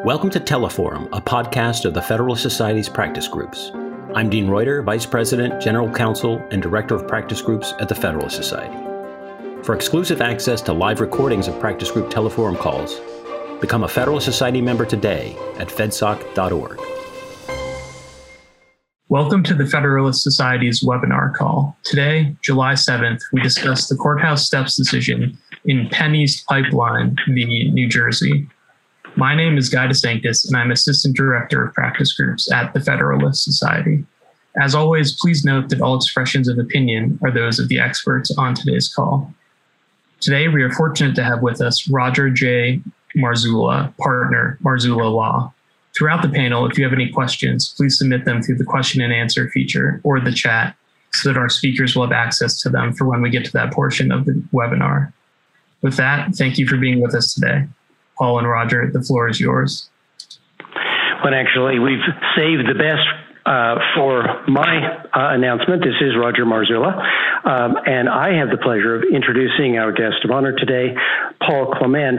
Welcome to Teleforum, a podcast of the Federalist Society's practice groups. I'm Dean Reuter, Vice President, General Counsel, and Director of Practice Groups at the Federalist Society. For exclusive access to live recordings of practice group Teleforum calls, become a Federalist Society member today at fedsoc.org. Welcome to the Federalist Society's webinar call. Today, July 7th, we discuss the courthouse steps decision in Penn East Pipeline v. New Jersey. My name is Guy DeSanctis, and I'm Assistant Director of Practice Groups at the Federalist Society. As always, please note that all expressions of opinion are those of the experts on today's call. Today, we are fortunate to have with us Roger J. Marzullo, partner, Marzullo Law. Throughout the panel, if you have any questions, please submit them through the question and answer feature or the chat so that our speakers will have access to them for when we get to that portion of the webinar. With that, thank you for being with us today. Paul and Roger, the floor is yours. Well, actually, we've saved the best for my announcement. This is Roger Marzullo, and I have the pleasure of introducing our guest of honor today, Paul Clement,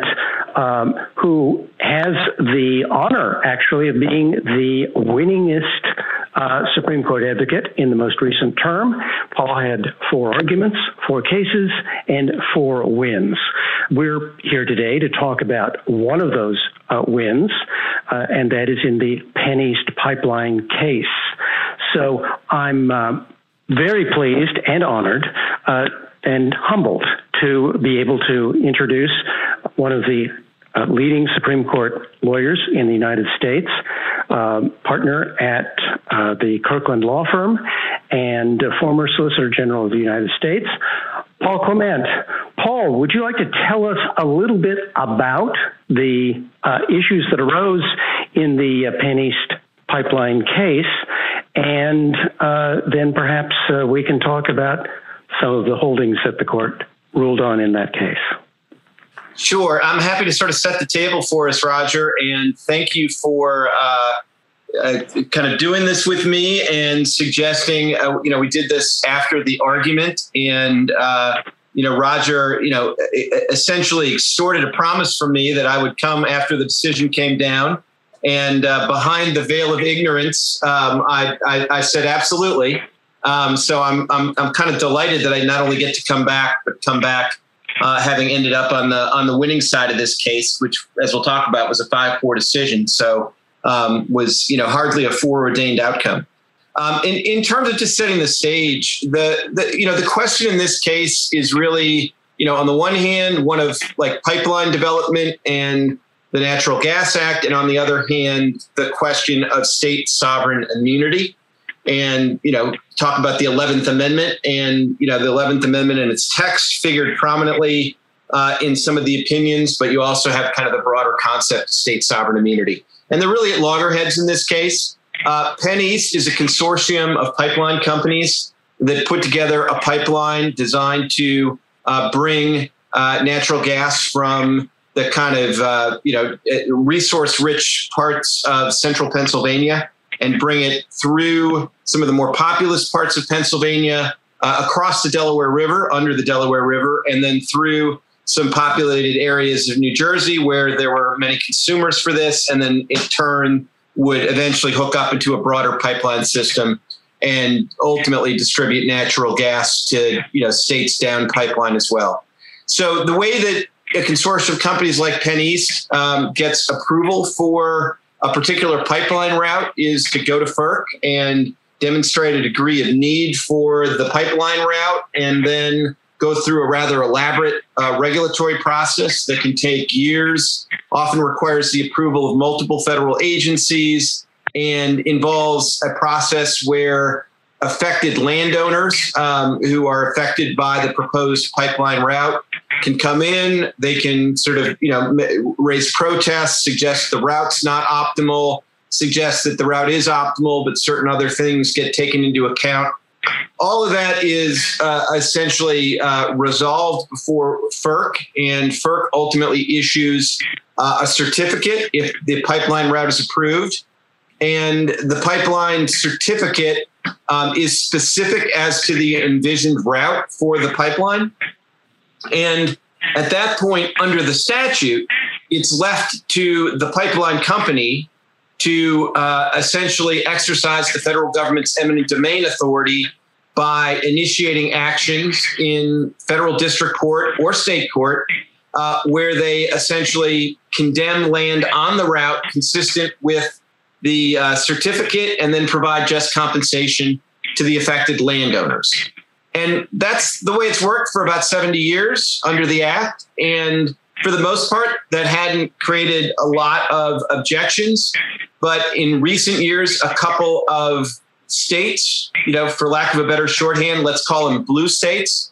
who has the honor, actually, of being the winningest Supreme Court advocate in the most recent term. Paul had 4 arguments, 4 cases, and 4 wins. We're here today to talk about one of those wins, and that is in the Penn East Pipeline case. So I'm very pleased and honored and humbled to be able to introduce one of the leading Supreme Court lawyers in the United States, partner at the Kirkland Law Firm, and former Solicitor General of the United States, Paul Clement. Paul, would you like to tell us a little bit about the issues that arose in the Penn East Pipeline case, and then perhaps we can talk about some of the holdings that the court ruled on in that case? Sure. I'm happy to sort of set the table for us, Roger, and thank you for kind of doing this with me and suggesting, we did this after the argument, and, Roger, essentially extorted a promise from me that I would come after the decision came down. And behind the veil of ignorance, I said absolutely. So I'm kind of delighted that I not only get to come back, but come back having ended up on the winning side of this case, which, as we'll talk about, was a 5-4 decision. So was hardly a foreordained outcome. In terms of just setting the stage, the question in this case is really, on the one hand, one of like pipeline development and the Natural Gas Act, and on the other hand, the question of state sovereign immunity. And, talk about the 11th Amendment, and, the 11th Amendment and its text figured prominently in some of the opinions, but you also have kind of the broader concept of state sovereign immunity. And they're really at loggerheads in this case. Penn East is a consortium of pipeline companies that put together a pipeline designed to bring natural gas from the kind of, resource-rich parts of central Pennsylvania and bring it through some of the more populous parts of Pennsylvania, across the Delaware River, under the Delaware River, and then through some populated areas of New Jersey where there were many consumers for this, and then in turn would eventually hook up into a broader pipeline system and ultimately distribute natural gas to, states down pipeline as well. So the way that a consortium of companies like Penn East gets approval for a particular pipeline route is to go to FERC and demonstrate a degree of need for the pipeline route, and then go through a rather elaborate regulatory process that can take years, often requires the approval of multiple federal agencies, and involves a process where affected landowners who are affected by the proposed pipeline route can come in. They can sort of, raise protests, suggest the route's not optimal, suggest that the route is optimal, but certain other things get taken into account. All of that is essentially resolved before FERC, and FERC ultimately issues a certificate if the pipeline route is approved. And the pipeline certificate is specific as to the envisioned route for the pipeline. And at that point, under the statute, it's left to the pipeline company to essentially exercise the federal government's eminent domain authority by initiating actions in federal district court or state court where they essentially condemn land on the route consistent with the certificate and then provide just compensation to the affected landowners. And that's the way it's worked for about 70 years under the Act. And for the most part, that hadn't created a lot of objections. But in recent years, a couple of states, for lack of a better shorthand, let's call them blue states,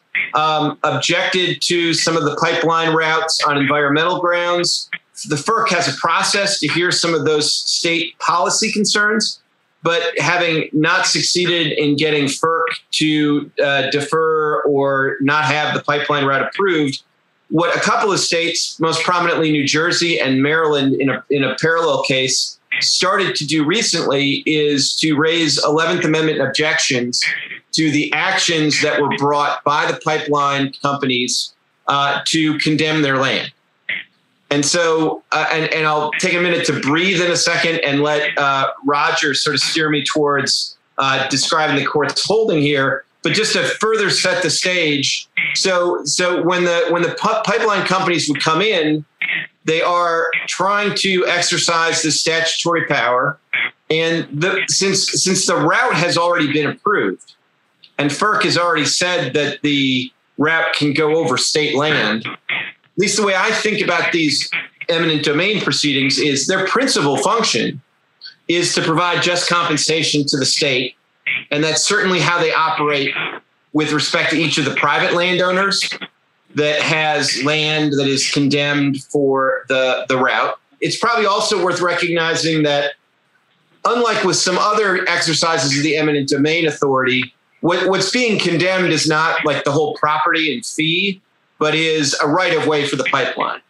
objected to some of the pipeline routes on environmental grounds. The FERC has a process to hear some of those state policy concerns, but having not succeeded in getting FERC to defer or not have the pipeline route approved, what a couple of states, most prominently New Jersey and Maryland in a parallel case, started to do recently is to raise 11th Amendment objections to the actions that were brought by the pipeline companies to condemn their land. And so, and I'll take a minute to breathe in a second and let Roger sort of steer me towards describing the court's holding here. But just to further set the stage, so when the pipeline companies would come in, they are trying to exercise the statutory power, and since the route has already been approved, and FERC has already said that the route can go over state land. At least the way I think about these eminent domain proceedings is their principal function is to provide just compensation to the state. And that's certainly how they operate with respect to each of the private landowners that has land that is condemned for the route. It's probably also worth recognizing that unlike with some other exercises of the eminent domain authority, what's being condemned is not like the whole property and fee, but is a right of way for the pipeline.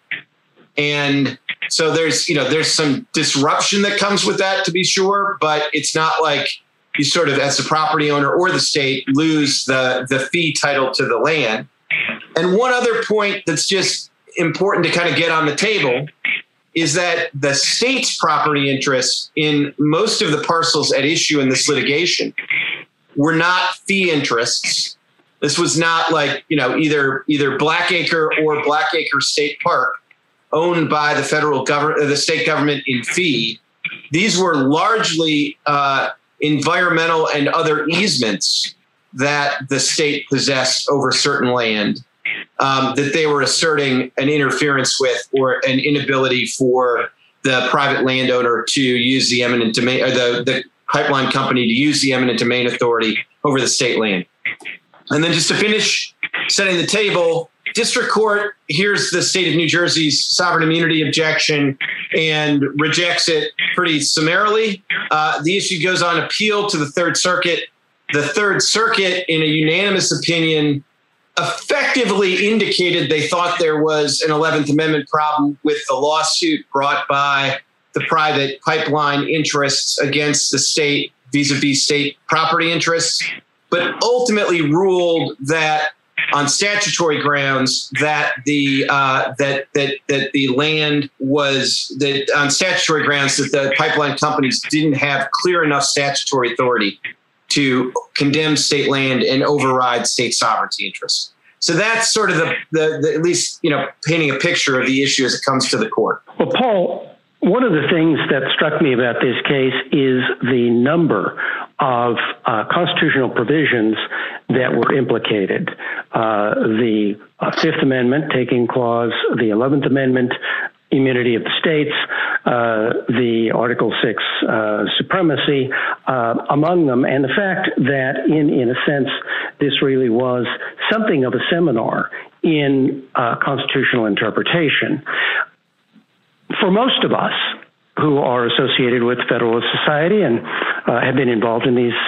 And so there's some disruption that comes with that, to be sure, but it's not like you sort of, as the property owner or the state, lose the fee title to the land. And one other point that's just important to kind of get on the table is that the state's property interests in most of the parcels at issue in this litigation were not fee interests. This was not like, either Blackacre or Blackacre State Park owned by the federal government, the state government in fee. These were largely environmental and other easements that the state possessed over certain land that they were asserting an interference with or an inability for the private landowner to use the eminent domain, or the pipeline company to use the eminent domain authority over the state land. And then just to finish setting the table, district court hears the state of New Jersey's sovereign immunity objection and rejects it pretty summarily. The issue goes on appeal to the Third Circuit. The Third Circuit, in a unanimous opinion, effectively indicated they thought there was an 11th Amendment problem with the lawsuit brought by the private pipeline interests against the state vis-a-vis state property interests, but ultimately ruled that on statutory grounds that the land was that on statutory grounds that the pipeline companies didn't have clear enough statutory authority to condemn state land and override state sovereignty interests. So that's sort of the at least painting a picture of the issue as it comes to the court. Well, Paul, one of the things that struck me about this case is the number of constitutional provisions that were implicated. The Fifth Amendment, taking clause, the 11th Amendment, immunity of the states, the Article 6 supremacy among them, and the fact that in a sense, this really was something of a seminar in constitutional interpretation. For most of us who are associated with Federalist Society and have been involved in these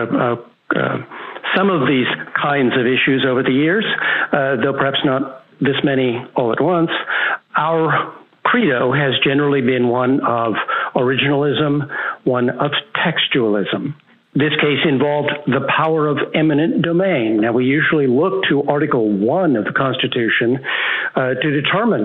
some of these kinds of issues over the years, though perhaps not this many all at once, our credo has generally been one of originalism, one of textualism. This case involved the power of eminent domain. Now, we usually look to Article 1 of the Constitution to determine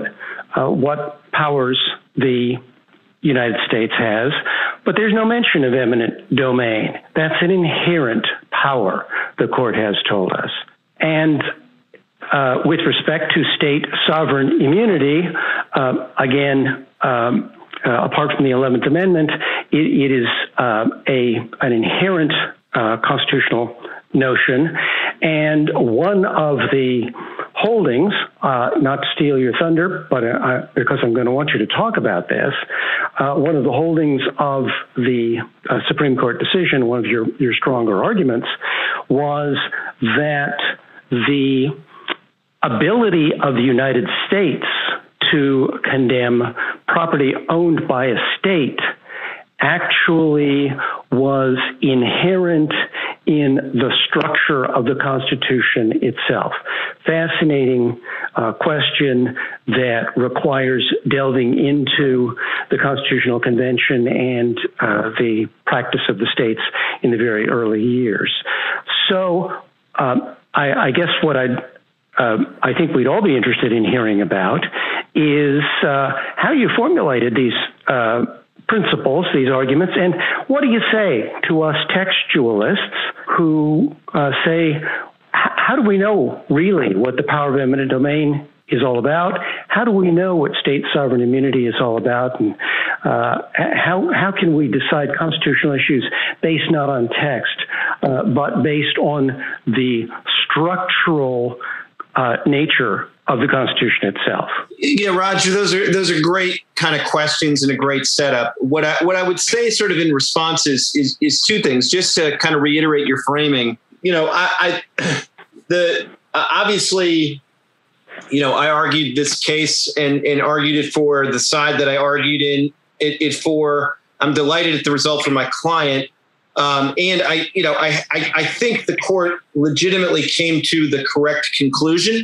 what powers the United States has, but there's no mention of eminent domain. That's an inherent power, the court has told us. And with respect to state sovereign immunity, again, apart from the 11th Amendment, it is an inherent constitutional notion. And one of the holdings, not to steal your thunder, but because I'm going to want you to talk about this, one of the holdings of the Supreme Court decision, one of your stronger arguments, was that the ability of the United States to condemn property owned by a state actually was inherent in the structure of the Constitution itself. Fascinating question that requires delving into the Constitutional Convention and the practice of the states in the very early years. So I guess what I think we'd all be interested in hearing about is how you formulated these principles, these arguments, and what do you say to us textualists who say, how do we know really what the power of eminent domain is all about? How do we know what state sovereign immunity is all about? And how can we decide constitutional issues based not on text, but based on the structural nature of the Constitution itself? Yeah, Roger, those are great kind of questions and a great setup. What I would say sort of in response is two things, just to kind of reiterate your framing. Obviously, I argued this case and argued it for the side that I argued it for. I'm delighted at the result for my client. And I think the court legitimately came to the correct conclusion.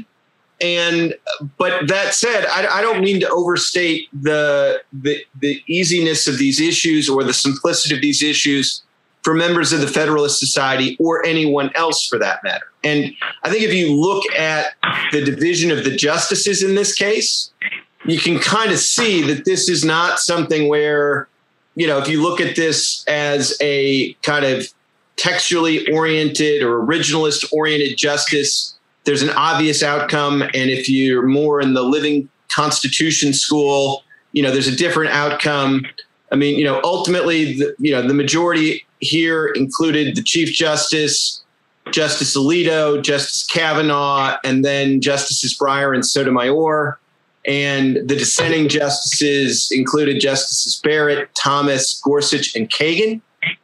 But that said, I don't mean to overstate the easiness of these issues or the simplicity of these issues for members of the Federalist Society or anyone else for that matter. And I think if you look at the division of the justices in this case, you can kind of see that this is not something where, if you look at this as a kind of textually oriented or originalist oriented justice, there's an obvious outcome. And if you're more in the living Constitution school, there's a different outcome. I mean, ultimately, the majority here included the Chief Justice, Justice Alito, Justice Kavanaugh, and then Justices Breyer and Sotomayor. And the dissenting justices included Justices Barrett, Thomas, Gorsuch, and Kagan.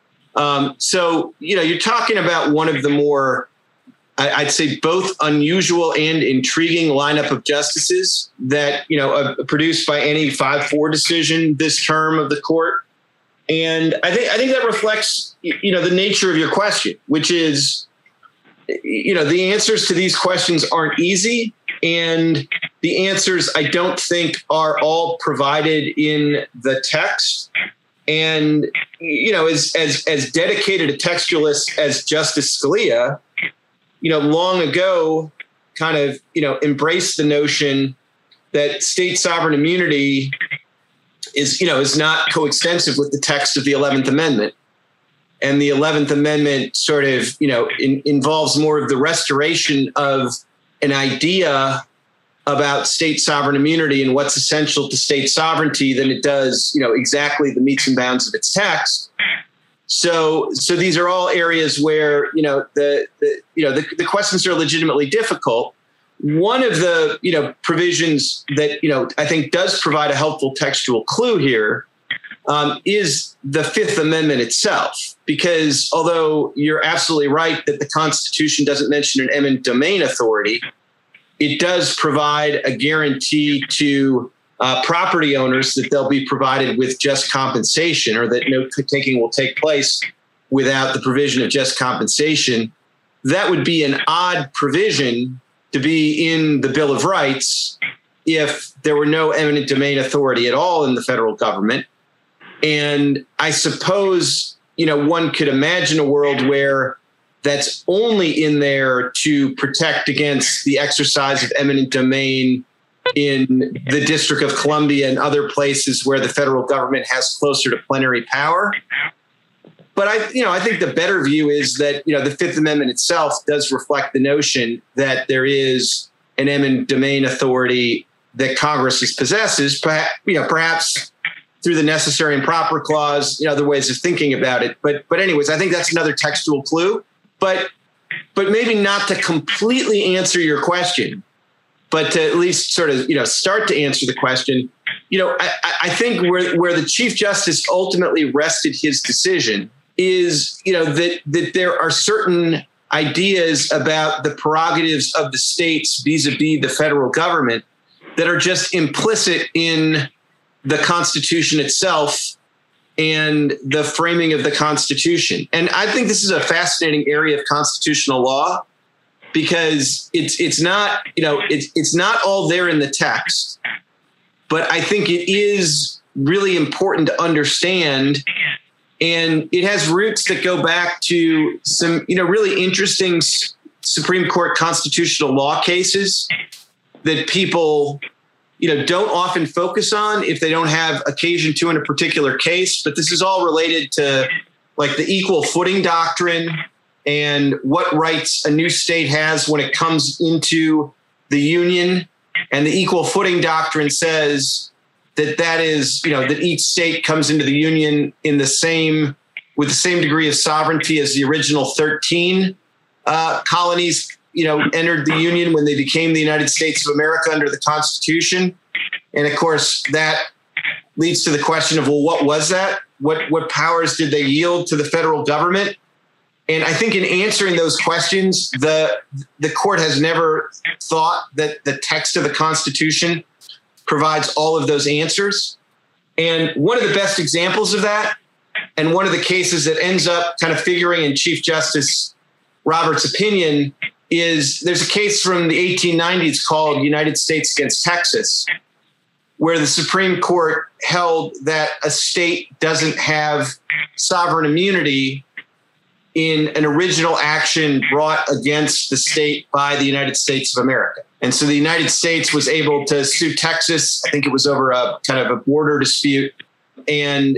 So, you're talking about one of the more, I'd say, both unusual and intriguing lineup of justices that, produced by any 5-4 decision this term of the court. And I think that reflects, the nature of your question, which is, the answers to these questions aren't easy. And the answers, I don't think, are all provided in the text. And, as dedicated a textualist as Justice Scalia, long ago kind of, embraced the notion that state sovereign immunity is not coextensive with the text of the 11th Amendment. And the 11th Amendment sort of, involves more of the restoration of an idea about state sovereign immunity and what's essential to state sovereignty than it does, exactly the metes and bounds of its text. So these are all areas where, the questions are legitimately difficult. One of the, provisions that, I think does provide a helpful textual clue here is the Fifth Amendment itself, because although you're absolutely right that the Constitution doesn't mention an eminent domain authority, it does provide a guarantee to property owners that they'll be provided with just compensation, or that no taking will take place without the provision of just compensation. That would be an odd provision to be in the Bill of Rights if there were no eminent domain authority at all in the federal government. And I suppose, one could imagine a world where that's only in there to protect against the exercise of eminent domain in the District of Columbia and other places where the federal government has closer to plenary power. But I think the better view is that, the Fifth Amendment itself does reflect the notion that there is an eminent domain authority that Congress possesses, perhaps through the necessary and proper clause, other ways of thinking about it. But anyways, I think that's another textual clue. But maybe not to completely answer your question, but to at least sort of, start to answer the question. I think where the Chief Justice ultimately rested his decision is, that there are certain ideas about the prerogatives of the states vis-a-vis the federal government that are just implicit in the Constitution itself and the framing of the Constitution. And I think this is a fascinating area of constitutional law, because it's not all there in the text, but I think it is really important to understand. And it has roots that go back to some, really interesting Supreme Court constitutional law cases that people, don't often focus on if they don't have occasion to in a particular case. But this is all related to like the equal footing doctrine and what rights a new state has when it comes into the union. And the equal footing doctrine says that is, that each state comes into the union with the same degree of sovereignty as the original 13 colonies, entered the union when they became the United States of America under the Constitution. And of course, that leads to the question of, well, what was that? What powers did they yield to the federal government? And I think in answering those questions, the court has never thought that the text of the Constitution provides all of those answers. And one of the best examples of that, and one of the cases that ends up kind of figuring in Chief Justice Roberts' opinion, is there's a case from the 1890s called United States against Texas, where the Supreme Court held that a state doesn't have sovereign immunity in an original action brought against the state by the United States of America. And so the United States was able to sue Texas. I think it was over a kind of a border dispute. And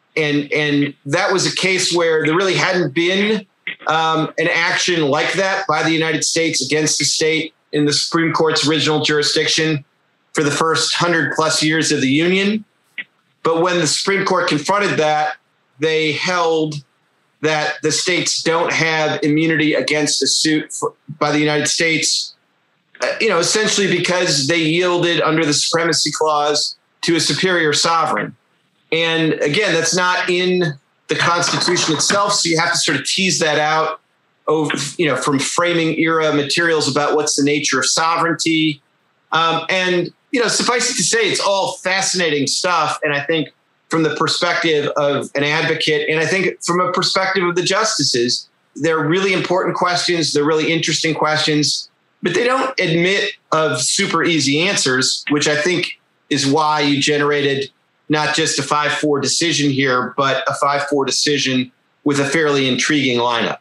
that was a case where there really hadn't been an action like that by the United States against the state in the Supreme Court's original jurisdiction for the first 100+ years of the Union. But when the Supreme Court confronted that, they held that the states don't have immunity against a suit by the United States, essentially because they yielded under the Supremacy Clause to a superior sovereign. And again, that's not in the Constitution itself, so you have to sort of tease that out from framing era materials about what's the nature of sovereignty. And suffice it to say, it's all fascinating stuff. And I think from the perspective of an advocate, and I think from a perspective of the justices, they're really important questions. They're really interesting questions, but they don't admit of super easy answers, which I think is why you generated not just a 5-4 decision here, but a 5-4 decision with a fairly intriguing lineup.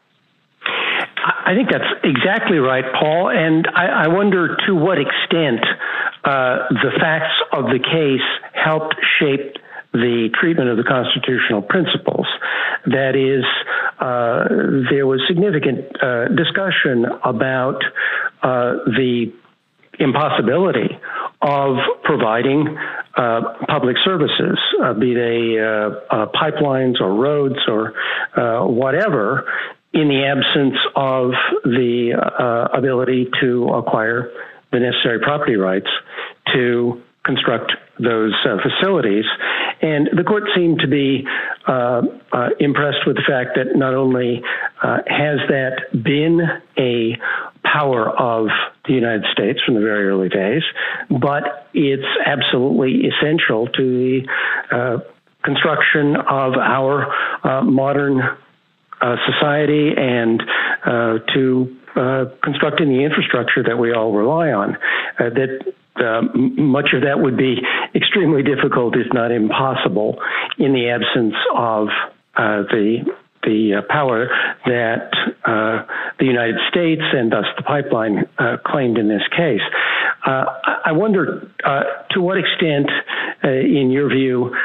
I think that's exactly right, Paul. And I wonder to what extent the facts of the case helped shape the treatment of the constitutional principles. That is, there was significant discussion about the impossibility of providing public services, be they pipelines or roads or whatever, in the absence of the ability to acquire the necessary property rights to construct those facilities. And the court seemed to be impressed with the fact that not only has that been a power of the United States from the very early days, but it's absolutely essential to the construction of our modern society and to constructing the infrastructure that we all rely on. Much of that would be extremely difficult, if not impossible, in the absence of the power that the United States and thus the pipeline claimed in this case. I wonder to what extent, in your view,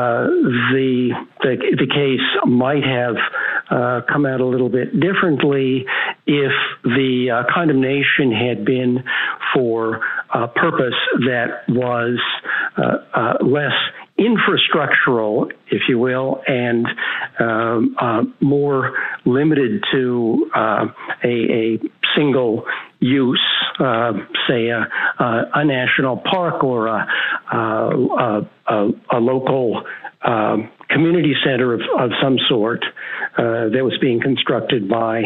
the case might have come out a little bit differently if the condemnation had been for a purpose that was less infrastructural, if you will, and more limited to a single use, say a national park or a local community center of some sort that was being constructed by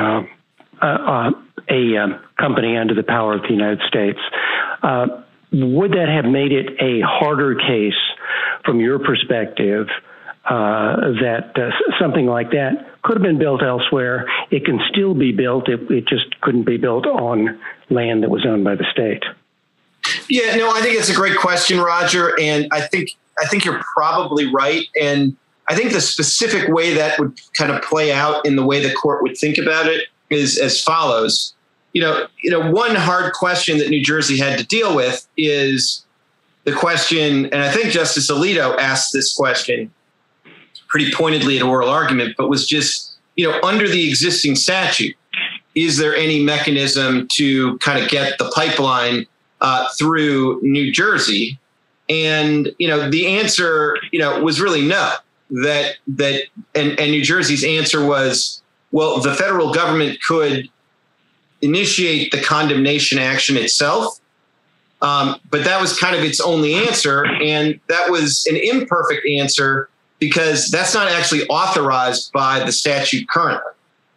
a company under the power of the United States. Would that have made it a harder case from your perspective that something like that could have been built elsewhere? It can still be built. It just couldn't be built on land that was owned by the state. Yeah, no, I think it's a great question, Roger. And I think you're probably right. And I think the specific way that would kind of play out in the way the court would think about it is as follows. One hard question that New Jersey had to deal with is the question, and I think Justice Alito asked this question pretty pointedly at oral argument, but was just, under the existing statute, is there any mechanism to kind of get the pipeline through New Jersey? And, the answer, was really no. And New Jersey's answer was, well, the federal government could initiate the condemnation action itself. But that was kind of its only answer. And that was an imperfect answer because that's not actually authorized by the statute currently.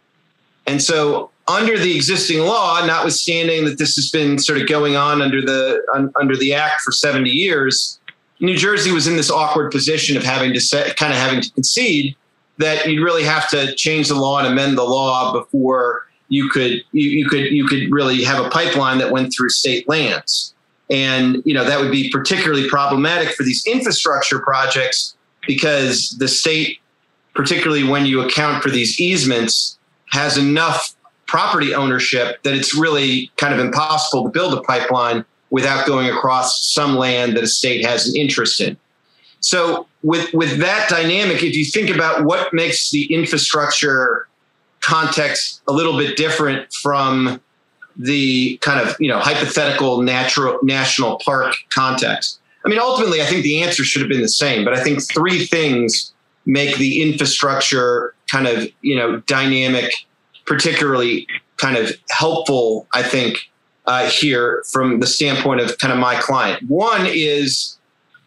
And so under the existing law, notwithstanding that this has been sort of going on under the act for 70 years, New Jersey was in this awkward position of having to concede that you'd really have to change the law and amend the law before you could really have a pipeline that went through state lands. And, that would be particularly problematic for these infrastructure projects because the state, particularly when you account for these easements, has enough property ownership that it's really kind of impossible to build a pipeline without going across some land that a state has an interest in. So with that dynamic, if you think about what makes the infrastructure context a little bit different from the kind of, hypothetical national park context. I mean, ultimately, I think the answer should have been the same, but I think three things make the infrastructure kind of, dynamic, particularly kind of helpful, I think, here from the standpoint of kind of my client. One is,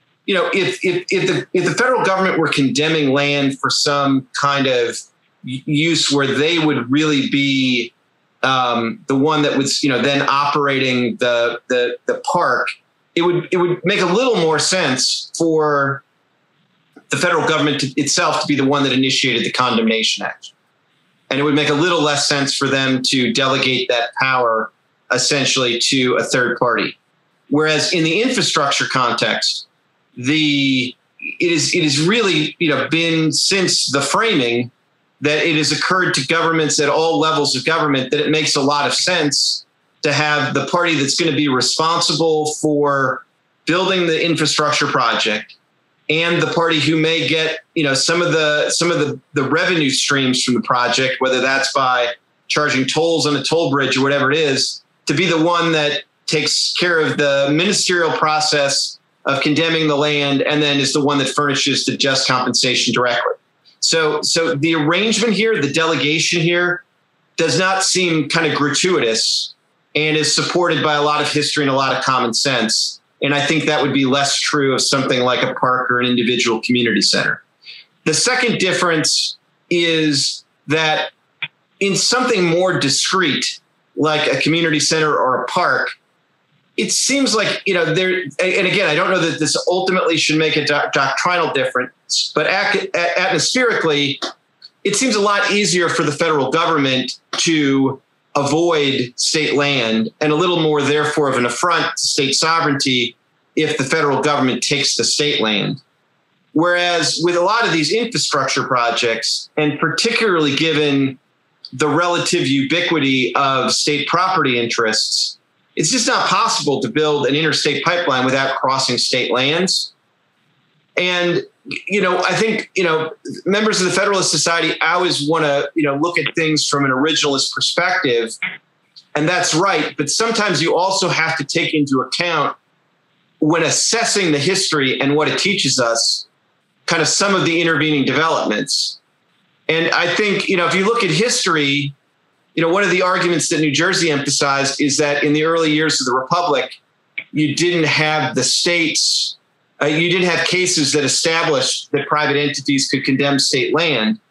if the federal government were condemning land for some kind of use where they would really be the one that was, then operating the park, it would make a little more sense for the federal government itself to be the one that initiated the condemnation action. And it would make a little less sense for them to delegate that power essentially to a third party. Whereas in the infrastructure context, it is really, been since the framing that it has occurred to governments at all levels of government that it makes a lot of sense to have the party that's going to be responsible for building the infrastructure project and the party who may get, some of the revenue streams from the project, whether that's by charging tolls on a toll bridge or whatever it is, to be the one that takes care of the ministerial process of condemning the land and then is the one that furnishes the just compensation directly. So the arrangement here, the delegation here, does not seem kind of gratuitous and is supported by a lot of history and a lot of common sense. And I think that would be less true of something like a park or an individual community center. The second difference is that in something more discrete, like a community center or a park, it seems like, there, and again, I don't know that this ultimately should make a doctrinal difference, but atmospherically, it seems a lot easier for the federal government to avoid state land and a little more, therefore, of an affront to state sovereignty if the federal government takes the state land. Whereas with a lot of these infrastructure projects, and particularly given the relative ubiquity of state property interests, it's just not possible to build an interstate pipeline without crossing state lands. And, I think, members of the Federalist Society always want to, look at things from an originalist perspective. And that's right. But sometimes you also have to take into account, when assessing the history and what it teaches us, kind of some of the intervening developments. And I think, if you look at history, one of the arguments that New Jersey emphasized is that in the early years of the Republic, you didn't have the states, you didn't have cases that established that private entities could condemn state land.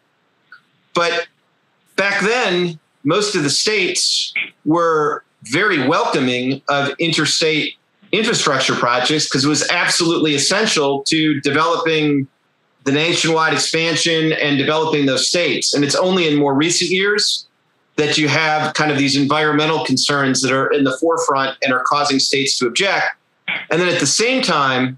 But back then, most of the states were very welcoming of interstate infrastructure projects because it was absolutely essential to developing the nationwide expansion and developing those states. And it's only in more recent years that you have kind of these environmental concerns that are in the forefront and are causing states to object. And then at the same time,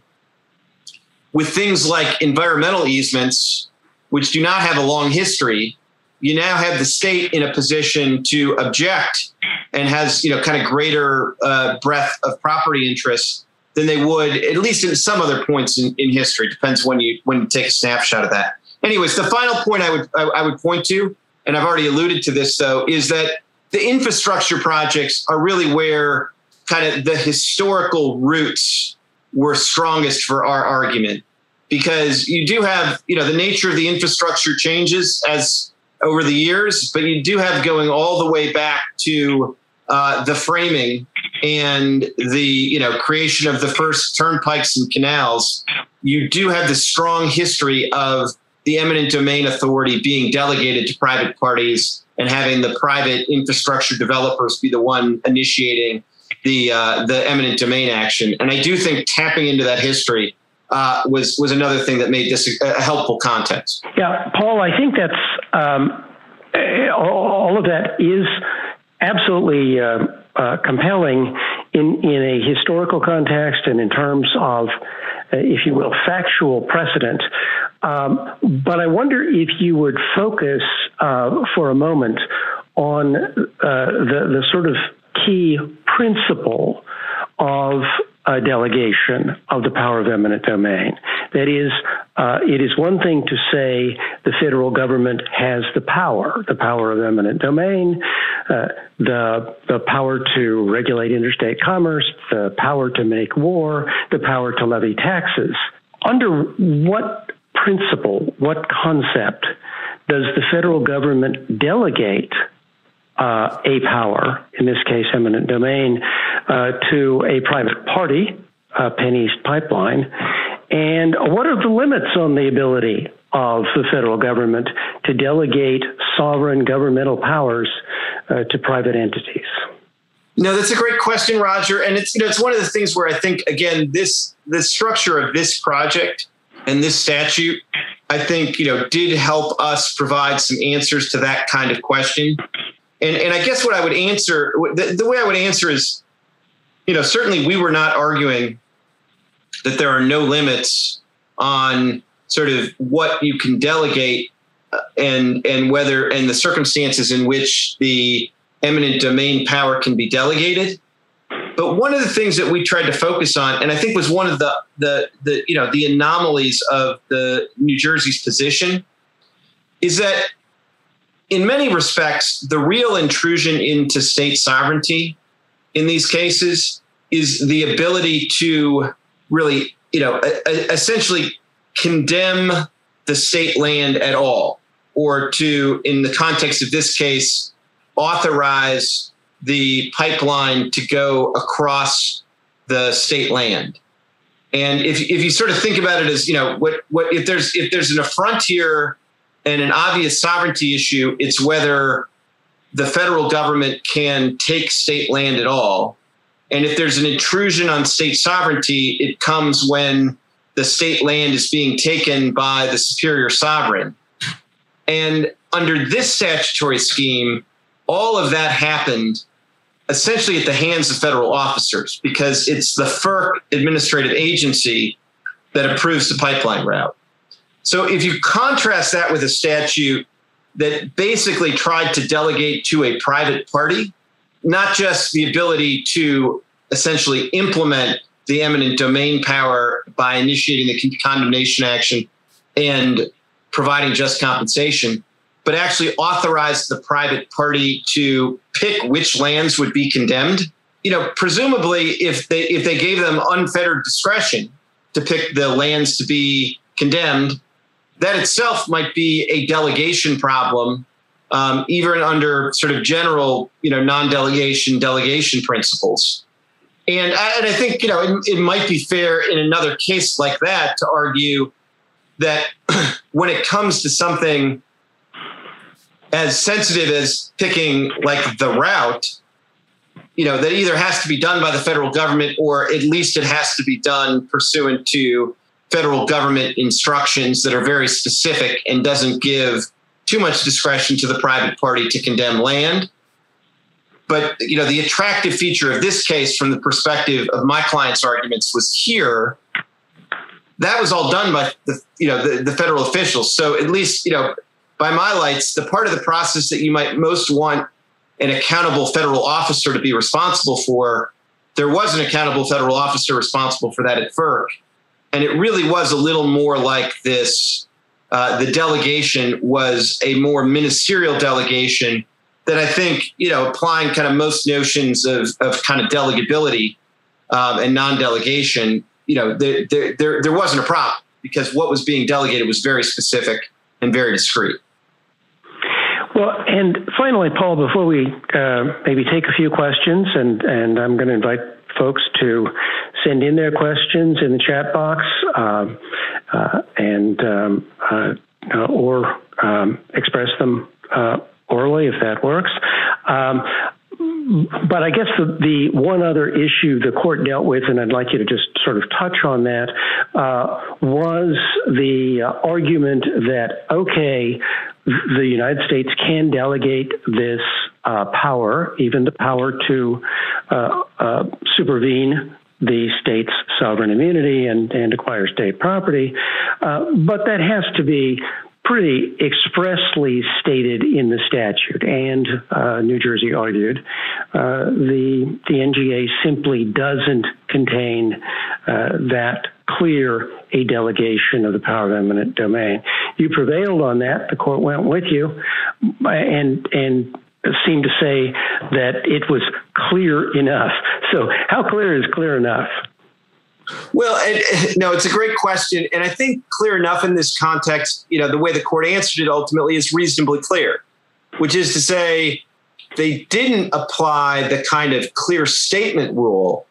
with things like environmental easements, which do not have a long history, you now have the state in a position to object and has, kind of greater breadth of property interests than they would, at least in some other points in history. Depends when you take a snapshot of that. Anyways, the final point I would point to, and I've already alluded to this though, is that the infrastructure projects are really where kind of the historical roots were strongest for our argument, because you do have, the nature of the infrastructure changes as over the years, but you do have going all the way back to the framing and the creation of the first turnpikes and canals. You do have this strong history of the eminent domain authority being delegated to private parties and having the private infrastructure developers be the one initiating the eminent domain action. And I do think tapping into that history was another thing that made this a helpful context. Yeah, Paul, I think that's all of that is absolutely compelling in a historical context and in terms of, if you will, factual precedent. But I wonder if you would focus for a moment on the sort of key principle of a delegation of the power of eminent domain. That is, it is one thing to say the federal government has the power of eminent domain, the power to regulate interstate commerce, the power to make war, the power to levy taxes. Under what principle, what concept does the federal government delegate a power, in this case eminent domain, to a private party, Penn East Pipeline? And what are the limits on the ability of the federal government to delegate sovereign governmental powers to private entities? No, that's a great question, Roger. And it's one of the things where I think, again, the structure of this project and this statute, I think, did help us provide some answers to that kind of question. And I guess what I would answer, the way I would answer is, certainly we were not arguing that there are no limits on sort of what you can delegate and whether, and the circumstances in which the eminent domain power can be delegated. But one of the things that we tried to focus on, and I think was one of the anomalies of the New Jersey's position, is that in many respects, the real intrusion into state sovereignty in these cases is the ability to really, essentially condemn the state land at all, or to, in the context of this case, authorize the pipeline to go across the state land. And if you sort of think about it as, what if there's an affront here and an obvious sovereignty issue, it's whether the federal government can take state land at all. And if there's an intrusion on state sovereignty, it comes when the state land is being taken by the superior sovereign. And under this statutory scheme, all of that happened essentially at the hands of federal officers, because it's the FERC administrative agency that approves the pipeline route. So if you contrast that with a statute that basically tried to delegate to a private party not just the ability to essentially implement the eminent domain power by initiating the condemnation action and providing just compensation, but actually authorize the private party to pick which lands would be condemned. Presumably, if they gave them unfettered discretion to pick the lands to be condemned, that itself might be a delegation problem, even under sort of general, non-delegation delegation principles. And I think, it might be fair in another case like that to argue that when it comes to something as sensitive as picking like the route, that either has to be done by the federal government, or at least it has to be done pursuant to federal government instructions that are very specific and doesn't give too much discretion to the private party to condemn land. But, the attractive feature of this case from the perspective of my client's arguments was here, that was all done by the federal officials. So at least, by my lights, the part of the process that you might most want an accountable federal officer to be responsible for, there was an accountable federal officer responsible for that at FERC. And it really was a little more like this. The delegation was a more ministerial delegation that I think, applying kind of most notions of kind of delegability and non-delegation, there wasn't a problem, because what was being delegated was very specific and very discrete. Well, and finally, Paul, before we maybe take a few questions, and I'm going to invite folks to send in their questions in the chat box or express them orally if that works. But I guess the one other issue the court dealt with, and I'd like you to just sort of touch on that, was the argument that, okay, the United States can delegate this power, even the power to supervene the state's sovereign immunity and acquire state property, but that has to be pretty expressly stated in the statute. And New Jersey argued the NGA simply doesn't contain that clear a delegation of the power of eminent domain. You prevailed on that. The court went with you and seemed to say that it was clear enough. So how clear is clear enough? Well, no, it's a great question. And I think clear enough in this context, the way the court answered it ultimately is reasonably clear, which is to say they didn't apply the kind of clear statement rule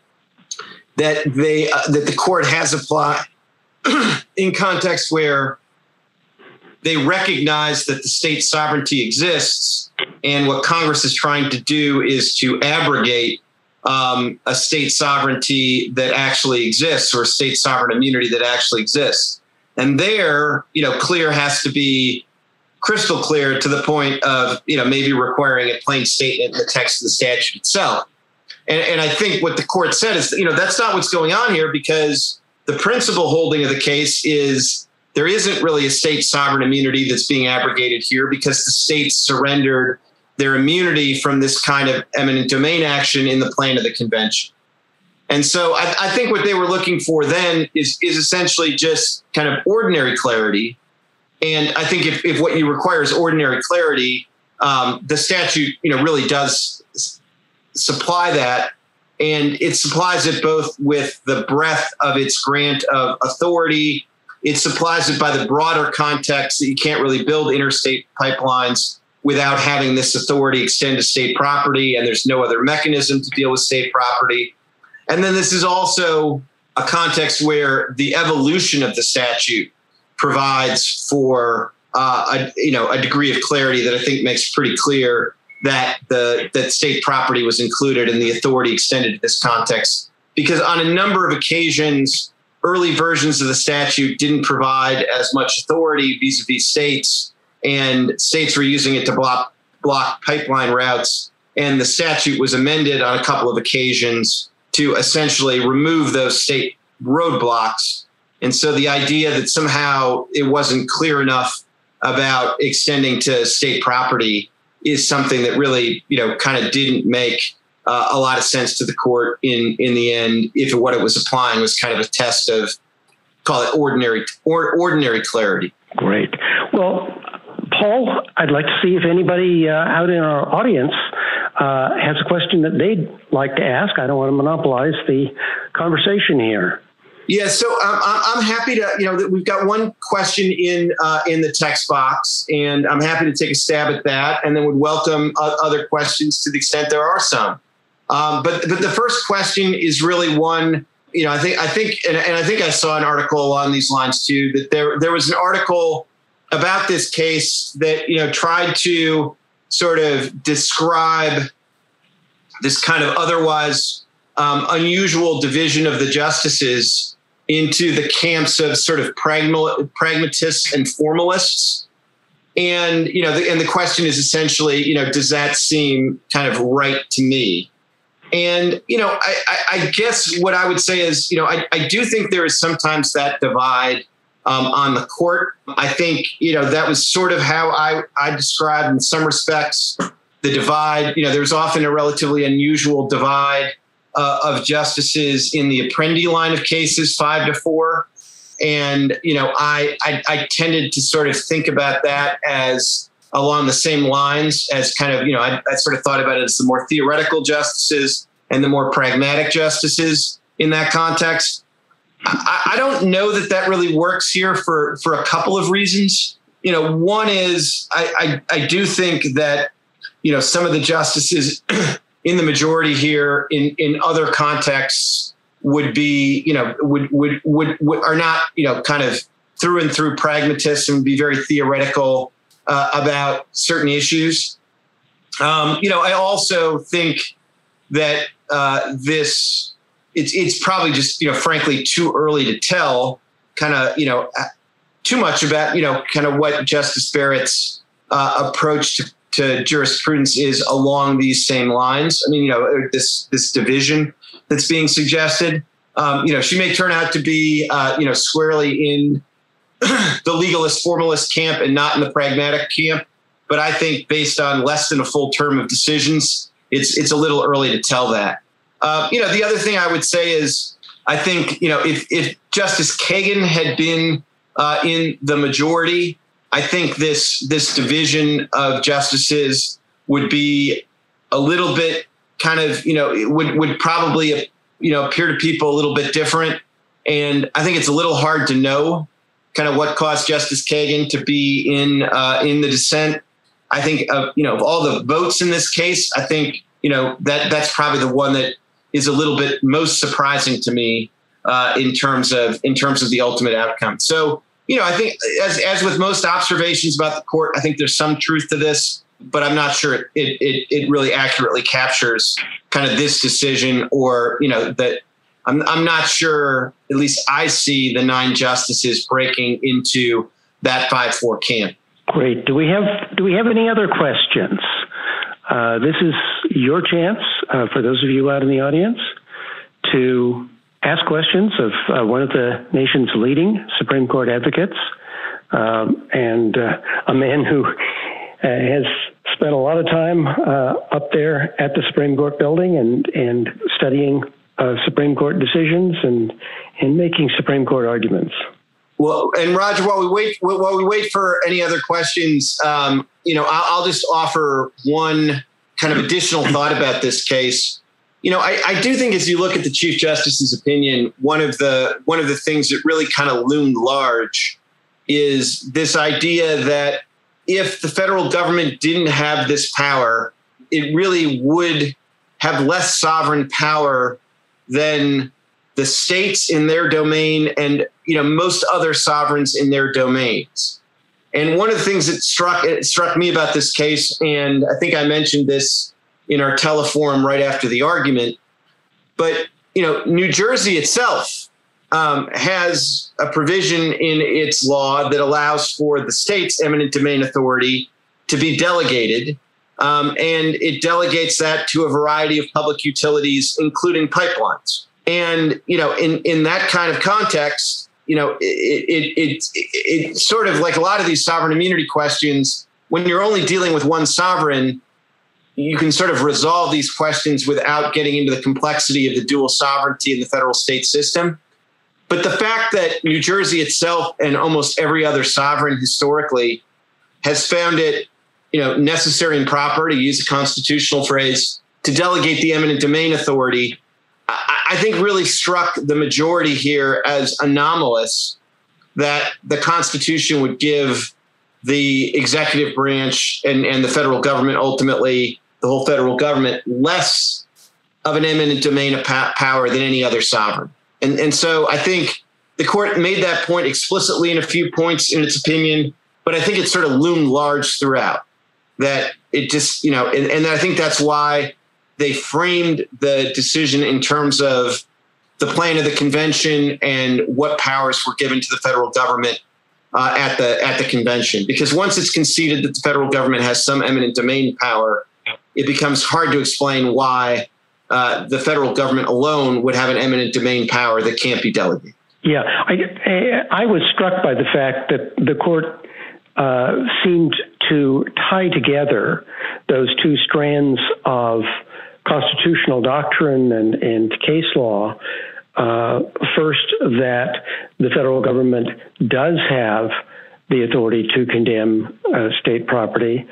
that the court has applied in context where they recognize that the state sovereignty exists, and what Congress is trying to do is to abrogate a state sovereignty that actually exists, or a state sovereign immunity that actually exists. And there, clear has to be crystal clear to the point of, maybe requiring a plain statement in the text of the statute itself. And I think what the court said is, that's not what's going on here, because the principal holding of the case is there isn't really a state sovereign immunity that's being abrogated here, because the states surrendered their immunity from this kind of eminent domain action in the plan of the convention. And so I think what they were looking for then is essentially just kind of ordinary clarity. And I think if what you require is ordinary clarity, the statute, really does supply that. And it supplies it both with the breadth of its grant of authority. It supplies it by the broader context that you can't really build interstate pipelines without having this authority extend to state property, and there's no other mechanism to deal with state property. And then this is also a context where the evolution of the statute provides for a degree of clarity that I think makes pretty clear that that state property was included and the authority extended to this context. Because on a number of occasions, early versions of the statute didn't provide as much authority vis-a-vis states, and states were using it to block pipeline routes. And the statute was amended on a couple of occasions to essentially remove those state roadblocks. And so the idea that somehow it wasn't clear enough about extending to state property is something that really, kind of didn't make a lot of sense to the court in the end, if what it was applying was kind of a test of, call it ordinary clarity. Great. Well, Paul, I'd like to see if anybody out in our audience has a question that they'd like to ask. I don't want to monopolize the conversation here. Yeah, so I'm happy to, that we've got one question in the text box, and I'm happy to take a stab at that, and then would welcome other questions to the extent there are some. But the first question is really one, I think I saw an article along these lines too, that there was an article about this case that, tried to sort of describe this kind of otherwise unusual division of the justices into the camps of sort of pragmatists and formalists. And, and the question is essentially, does that seem kind of right to me? And, I guess what I would say is, I do think there is sometimes that divide on the court. I think, that was sort of how I described in some respects the divide. There's often a relatively unusual divide of justices in the Apprendi line of cases, 5-4. And, I tended to sort of think about that as along the same lines as kind of, I sort of thought about it as the more theoretical justices and the more pragmatic justices in that context. I don't know that really works here for a couple of reasons. One is I do think that, some of the justices in the majority here in other contexts would be, are not, kind of through and through pragmatists and be very theoretical about certain issues. I also think that it's probably just, frankly, too early to tell kind of, too much about, kind of what Justice Barrett's approach to jurisprudence is along these same lines. I mean, this division that's being suggested, she may turn out to be, squarely in the legalist formalist camp and not in the pragmatic camp. But I think based on less than a full term of decisions, it's a little early to tell that. The other thing I would say is I think, if Justice Kagan had been in the majority, I think this division of justices would be a little bit kind of, would probably, appear to people a little bit different. And I think it's a little hard to know kind of what caused Justice Kagan to be in the dissent. I think, of all the votes in this case, I think, that's probably the one that is a little bit most surprising to me in terms of the ultimate outcome. So, I think as with most observations about the court, I think there's some truth to this, but I'm not sure it really accurately captures kind of this decision, or, that I'm not sure, at least I see the 9 justices breaking into that 5-4 camp. Great. Do we have any other questions? This is your chance, for those of you out in the audience, to ask questions of one of the nation's leading Supreme Court advocates, and a man who has spent a lot of time up there at the Supreme Court building and studying Supreme Court decisions and making Supreme Court arguments. Well, and Roger, while we wait for any other questions, I'll just offer one kind of additional thought about this case. I do think as you look at the Chief Justice's opinion, one of the things that really kind of loomed large is this idea that if the federal government didn't have this power, it really would have less sovereign power than the states in their domain and, most other sovereigns in their domains. And one of the things that struck me about this case, and I think I mentioned this in our teleforum right after the argument, but, New Jersey itself has a provision in its law that allows for the state's eminent domain authority to be delegated. And it delegates that to a variety of public utilities, including pipelines. And, in that kind of context, it's sort of like a lot of these sovereign immunity questions when you're only dealing with one sovereign, you can sort of resolve these questions without getting into the complexity of the dual sovereignty in the federal state system. But the fact that New Jersey itself and almost every other sovereign historically has found it, necessary and proper, to use a constitutional phrase, to delegate the eminent domain authority, I think really struck the majority here as anomalous, that the Constitution would give the executive branch and the federal government, ultimately the whole federal government, less of an eminent domain of power than any other sovereign. And so I think the court made that point explicitly in a few points in its opinion, but I think it sort of loomed large throughout, that it just, and I think that's why they framed the decision in terms of the plan of the convention and what powers were given to the federal government at the convention. Because once it's conceded that the federal government has some eminent domain power, it becomes hard to explain why the federal government alone would have an eminent domain power that can't be delegated. Yeah, I was struck by the fact that the court seemed to tie together those two strands of constitutional doctrine and case law. First, that the federal government does have the authority to condemn state property,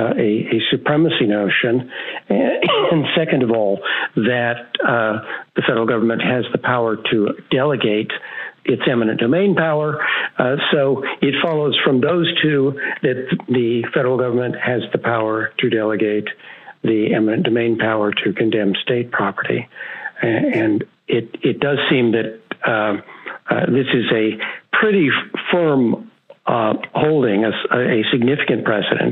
a supremacy notion, and second of all, that the federal government has the power to delegate its eminent domain power. So it follows from those two that the federal government has the power to delegate the eminent domain power to condemn state property. And it does seem that this is a pretty firm holding, a significant precedent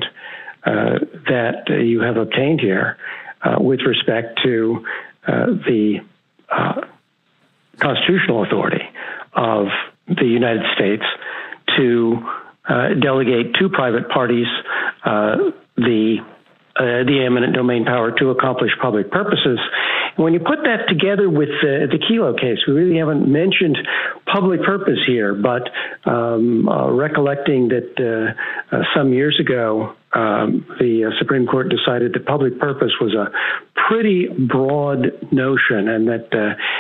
that you have obtained here with respect to the constitutional authority of the United States to delegate to private parties the eminent domain power to accomplish public purposes. When you put that together with the Kelo case, we really haven't mentioned public purpose here, but recollecting that some years ago, the Supreme Court decided that public purpose was a pretty broad notion, and that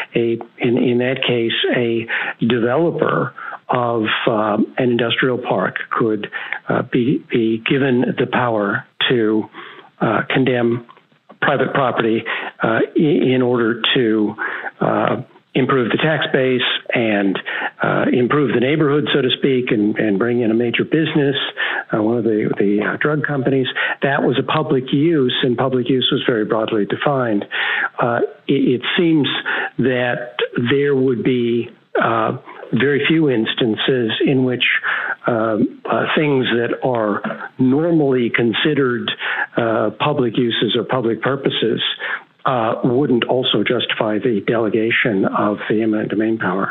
in that case, a developer of an industrial park could be given the power to condemn private property in order to improve the tax base and improve the neighborhood, so to speak, and bring in a major business, one of the drug companies. That was a public use, and public use was very broadly defined. It seems that there would be very few instances in which things that are normally considered public uses or public purposes wouldn't also justify the delegation of the eminent domain power.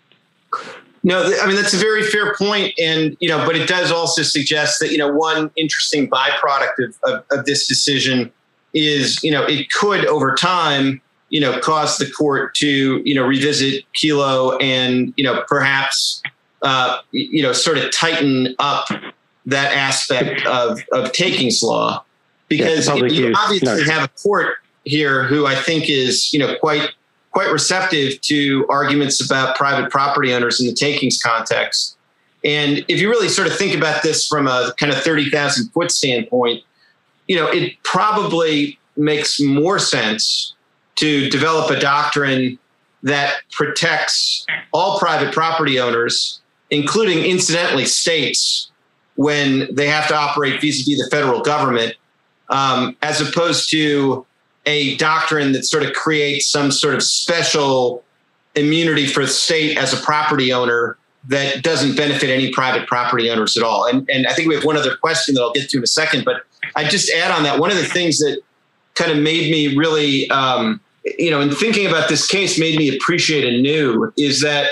No, I mean, that's a very fair point. And, but it does also suggest that, one interesting byproduct of this decision is, it could over time, cause the court to, revisit Kelo and, perhaps, sort of tighten up that aspect of takings law, because you obviously have a court here who I think is, quite receptive to arguments about private property owners in the takings context. And if you really sort of think about this from a kind of 30,000 foot standpoint, it probably makes more sense to develop a doctrine that protects all private property owners, including, incidentally, states, when they have to operate vis-a-vis the federal government, as opposed to a doctrine that sort of creates some sort of special immunity for the state as a property owner that doesn't benefit any private property owners at all. And I think we have one other question that I'll get to in a second, but I just add on that, one of the things that kind of made me really, in thinking about this case, made me appreciate anew is that,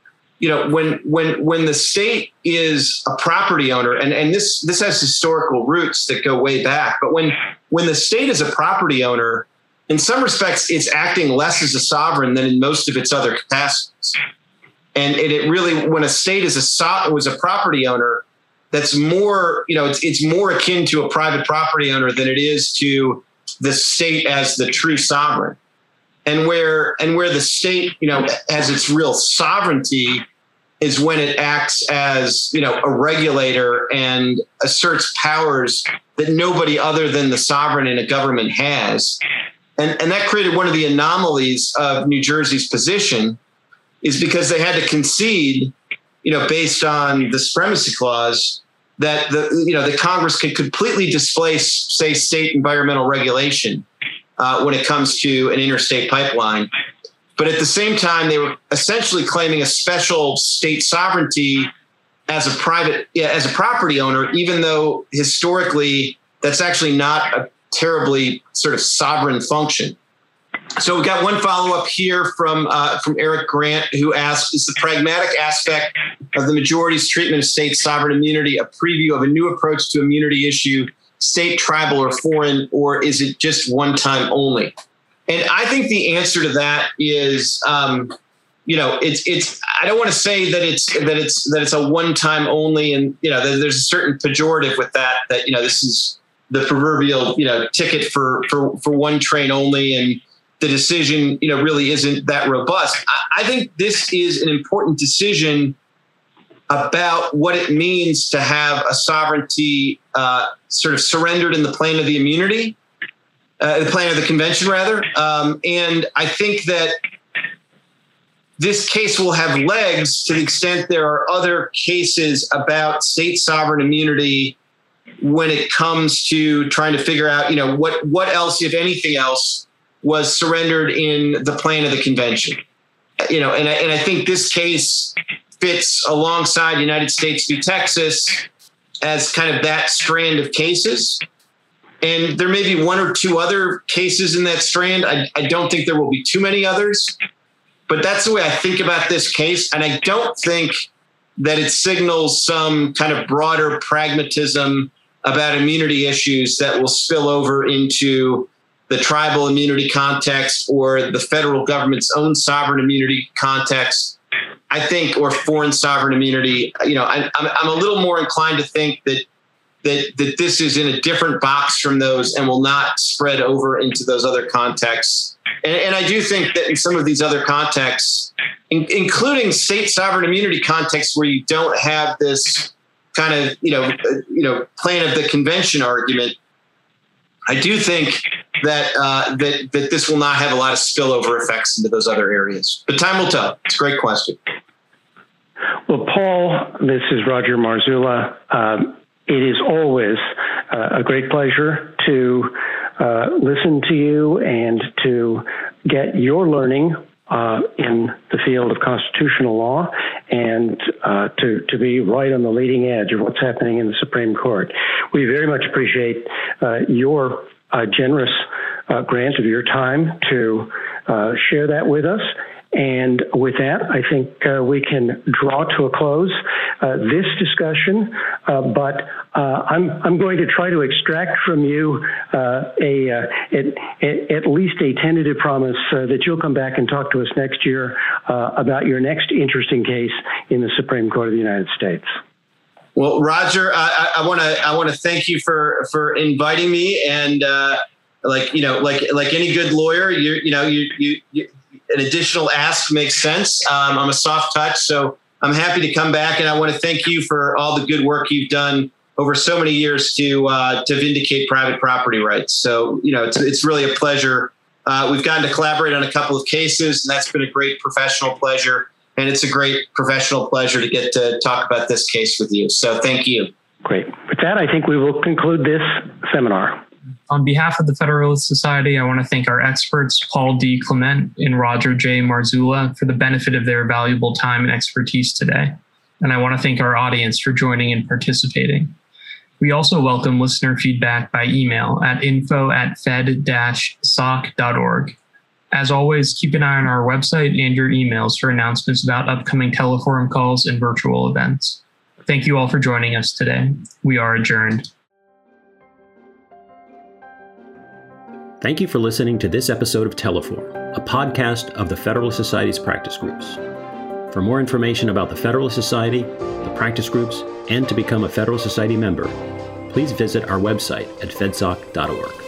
when the state is a property owner, and this has historical roots that go way back, but when the state is a property owner, in some respects, it's acting less as a sovereign than in most of its other capacities. And it really, when a state was a property owner, that's more, it's more akin to a private property owner than it is to the state as the true sovereign. And where the state, has its real sovereignty is when it acts as, a regulator and asserts powers that nobody other than the sovereign in a government has. And that created one of the anomalies of New Jersey's position, is because they had to concede, based on the Supremacy Clause, that the Congress could completely displace, say, state environmental regulation when it comes to an interstate pipeline. But at the same time, they were essentially claiming a special state sovereignty as a property owner, even though historically that's actually not a terribly sort of sovereign function. So we got one follow-up here from Eric Grant, who asked, is the pragmatic aspect of the majority's treatment of state sovereign immunity a preview of a new approach to immunity issue, state, tribal, or foreign, or is it just one time only? And I think the answer to that is, it's. I don't want to say that it's a one time only, and there's a certain pejorative with that. This is the proverbial ticket for one train only, and the decision really isn't that robust. I think this is an important decision about what it means to have a sovereignty sort of surrendered in the plane of the immunity. The plan of the convention, rather. And I think that this case will have legs to the extent there are other cases about state sovereign immunity when it comes to trying to figure out, what else, if anything else, was surrendered in the plan of the convention. And I think this case fits alongside United States v. Texas as kind of that strand of cases. And there may be one or two other cases in that strand. I don't think there will be too many others, but that's the way I think about this case. And I don't think that it signals some kind of broader pragmatism about immunity issues that will spill over into the tribal immunity context or the federal government's own sovereign immunity context, I think, or foreign sovereign immunity. I'm a little more inclined to think that this is in a different box from those and will not spread over into those other contexts. And I do think that in some of these other contexts, including state sovereign immunity contexts where you don't have this kind of, plan of the convention argument, I do think that this will not have a lot of spillover effects into those other areas. But time will tell. It's a great question. Well, Paul, this is Roger Marzullo. It is always a great pleasure to listen to you and to get your learning in the field of constitutional law and to be right on the leading edge of what's happening in the Supreme Court. We very much appreciate your generous grant of your time to share that with us. And with that, I think we can draw to a close this discussion. But I'm going to try to extract from you at least a tentative promise that you'll come back and talk to us next year about your next interesting case in the Supreme Court of the United States. Well, Roger, I want to thank you for inviting me. And like any good lawyer, you an additional ask makes sense. I'm a soft touch, so I'm happy to come back. And I want to thank you for all the good work you've done over so many years to vindicate private property rights. So, it's really a pleasure. We've gotten to collaborate on a couple of cases, and that's been a great professional pleasure. And it's a great professional pleasure to get to talk about this case with you. So thank you. Great. With that, I think we will conclude this seminar. On behalf of the Federalist Society, I want to thank our experts, Paul D. Clement and Roger J. Marzullo, for the benefit of their valuable time and expertise today. And I want to thank our audience for joining and participating. We also welcome listener feedback by email at info@fed-soc.org. As always, keep an eye on our website and your emails for announcements about upcoming teleforum calls and virtual events. Thank you all for joining us today. We are adjourned. Thank you for listening to this episode of Teleforum, a podcast of the Federalist Society's practice groups. For more information about the Federalist Society, the practice groups, and to become a Federalist Society member, please visit our website at fedsoc.org.